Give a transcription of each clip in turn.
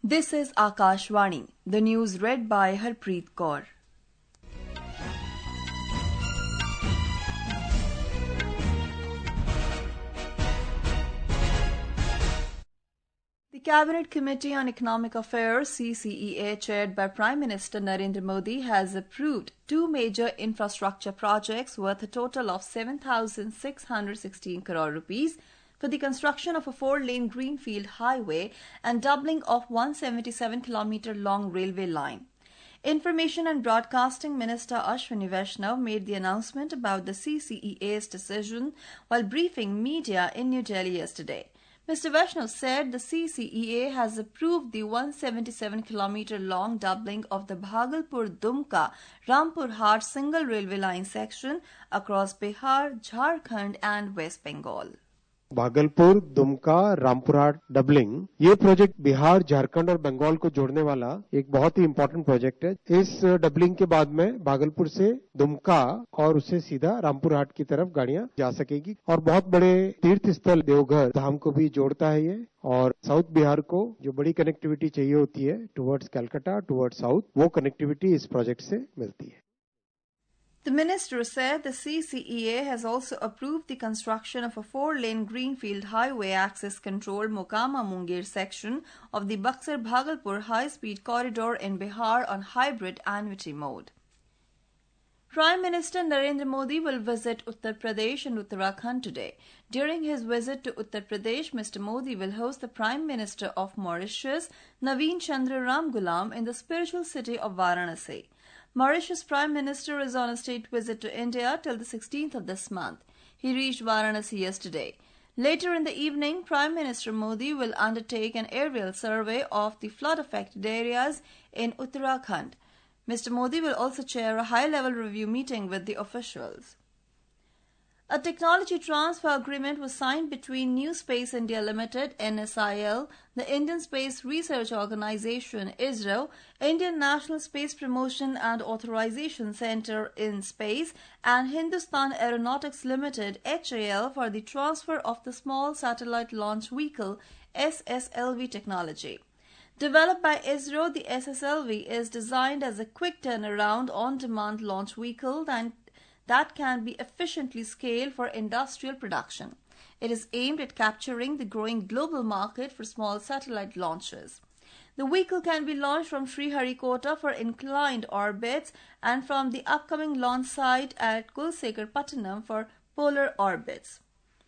This is Akashvani, the news read by Harpreet Kaur. The Cabinet Committee on Economic Affairs (CCEA), chaired by Prime Minister Narendra Modi, has approved two major infrastructure projects worth a total of 7,616 crore rupees for the construction of a 4-lane greenfield highway and doubling of 177-kilometer long railway line. Information and Broadcasting Minister Ashwini Vaishnaw made the announcement about the CCEA's decision while briefing media in New Delhi yesterday. Mr. Vaishnaw said the CCEA has approved the 177-kilometer long doubling of the Bhagalpur-Dumka-Rampurhat single railway line section across Bihar, Jharkhand and West Bengal. Bhagalpur, Dumka, Rampurhat doubling ये project Bihar, Jharkhand और बंगाल को जोड़ने वाला एक बहुत ही important project है। इस doubling के बाद में भागलपुर से दुमका और उससे सीधा रामपुरहाट की तरफ गाड़ियां जा सकेगी और बहुत बड़े तीर्थ स्थल देवघर धाम को भी जोड़ता है ये और साउथ बिहार को जो बड़ी कनेक्टिविटी चाहिए होती है टुवर्ड्स कलकत्ता, टुवर्ड्स साउथ, वो कनेक्टिविटी इस प्रोजेक्ट से मिलती है। The minister said the CCEA has also approved the construction of a 4-lane greenfield highway access controlled Mokama-Munger section of the Buxar-Bhagalpur high-speed corridor in Bihar on hybrid annuity mode. Prime Minister Narendra Modi will visit Uttar Pradesh and Uttarakhand today. During his visit to Uttar Pradesh, Mr. Modi will host the Prime Minister of Mauritius, Naveen Chandra Ramgoolam, in the spiritual city of Varanasi. Mauritius Prime Minister is on a state visit to India till the 16th of this month. He reached Varanasi yesterday. Later in the evening, Prime Minister Modi will undertake an aerial survey of the flood-affected areas in Uttarakhand. Mr. Modi will also chair a high-level review meeting with the officials. A technology transfer agreement was signed between New Space India Limited, NSIL, the Indian Space Research Organisation, ISRO, Indian National Space Promotion and Authorization Centre in Space, and Hindustan Aeronautics Limited, HAL, for the transfer of the Small Satellite Launch Vehicle, SSLV technology. Developed by ISRO, the SSLV is designed as a quick turnaround on-demand launch vehicle that can be efficiently scaled for industrial production. It is aimed at capturing the growing global market for small satellite launches. The vehicle can be launched from Sriharikota for inclined orbits and from the upcoming launch site at Kulsekarpattanam for polar orbits.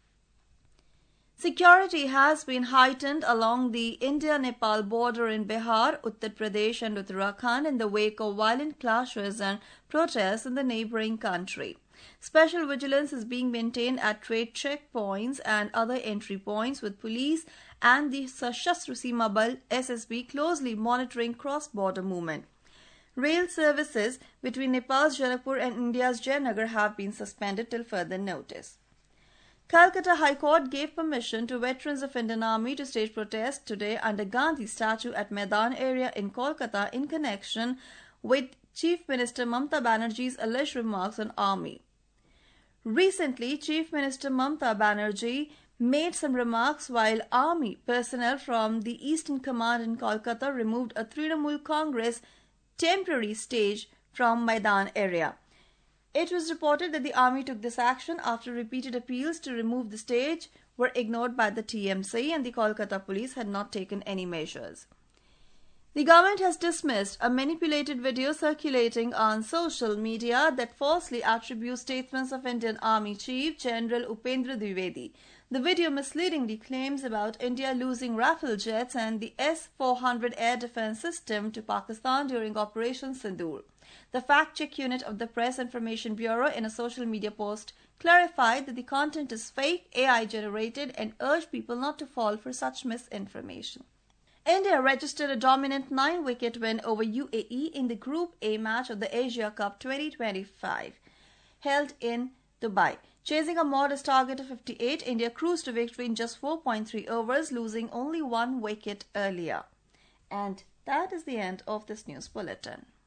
Security has been heightened along the India-Nepal border in Bihar, Uttar Pradesh and Uttarakhand in the wake of violent clashes and protests in the neighbouring country. Special vigilance is being maintained at trade checkpoints and other entry points, with police and the Sashastra Seema Bal SSB closely monitoring cross-border movement. Rail services between Nepal's Janakpur and India's Jayanagar have been suspended till further notice. Calcutta High Court gave permission to veterans of Indian Army to stage protests today under Gandhi statue at Maidan area in Kolkata in connection with Chief Minister Mamata Banerjee's alleged remarks on Army. Recently, Chief Minister Mamata Banerjee made some remarks while Army personnel from the Eastern Command in Kolkata removed a Trinamool Congress temporary stage from Maidan area. It was reported that the army took this action after repeated appeals to remove the stage were ignored by the TMC and the Kolkata police had not taken any measures. The government has dismissed a manipulated video circulating on social media that falsely attributes statements of Indian Army Chief General Upendra Dwivedi. The video misleadingly claims about India losing Rafale jets and the S-400 air defense system to Pakistan during Operation Sindoor. The fact-check unit of the Press Information Bureau in a social media post clarified that the content is fake, AI-generated and urged people not to fall for such misinformation. India registered a dominant 9-wicket win over UAE in the Group A match of the Asia Cup 2025 held in Dubai. Chasing a modest target of 58, India cruised to victory in just 4.3 overs, losing only 1 wicket earlier. And that is the end of this news bulletin.